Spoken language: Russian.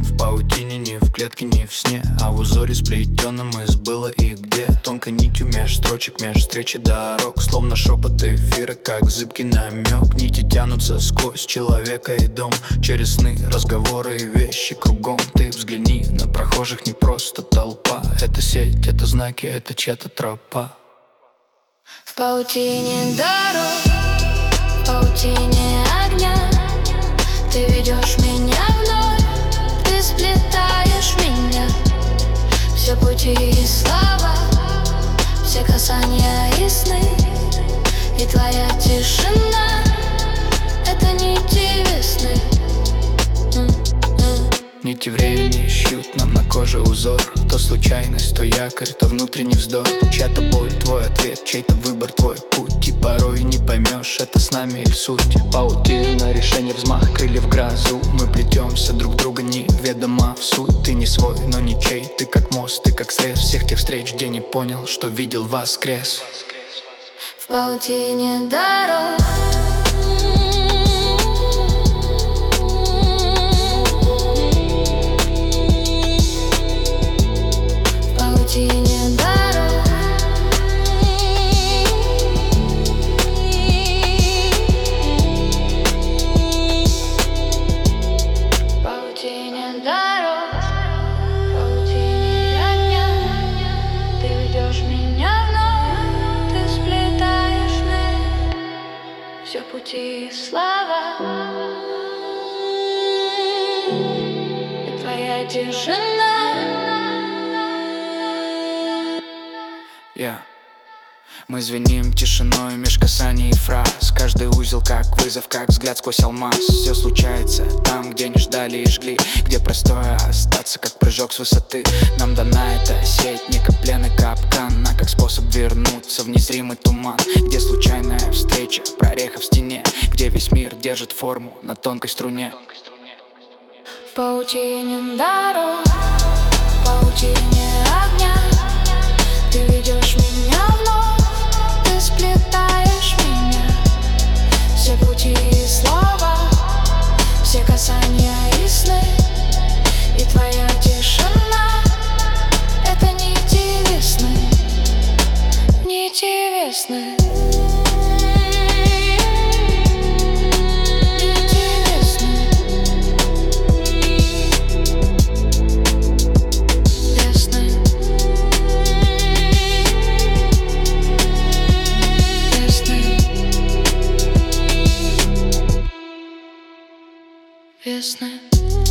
в паутине, не в клетке, не в сне, а в узоре сплетенном из было и где. Тонкой нитью меж строчек, меж встречи дорог, словно шепот эфира, как зыбкий намек. Нити тянутся сквозь человека и дом, через сны, разговоры и вещи кругом. Ты взгляни на прохожих, не просто толпа. Это сеть, это знаки, это чья-то тропа. В паутине дорог, в паутине огня, ты ведешь меня вновь, ты сплетаешь меня. Все пути и слова, все касания и сны, и твоя тишина — это нити весны. Нити времени шьют нам на коже узор. То случайность, то якорь, то внутренний вздох. Чья-то боль, твой ответ, чей-то выбор, твой путь. И порой не поймешь, это с нами или суть. Паутина, решение, взмах крыльев в грозу. Мы плетемся друг друга неведомо в суть. Ты не свой, но ничей, ты как мост, ты как срез всех тех встреч, где не понял, что видел воскрес. В паутине дорог, в паутине дорог, в паутине дорог, в паутине огня, ты ведешь меня вновь, ты сплетаешь сны, все пути и слова, и твоя тишина. Мы звеним тишиной меж касаний и фраз. Каждый узел как вызов, как взгляд сквозь алмаз. Все случается там, где не ждали и жгли, где простое остаться, как прыжок с высоты. Нам дана эта сеть, не как плен и капкан, а как способ вернуться в незримый туман. Где случайная встреча, прореха в стене, где весь мир держит форму на тонкой струне. В паутине дорог, в паутине огня, ты ведешь меня вновь, ты сплетаешь меня. Все пути и слова, все касания и сны, и твоя тишина — это нити весны, нити весны. Весны.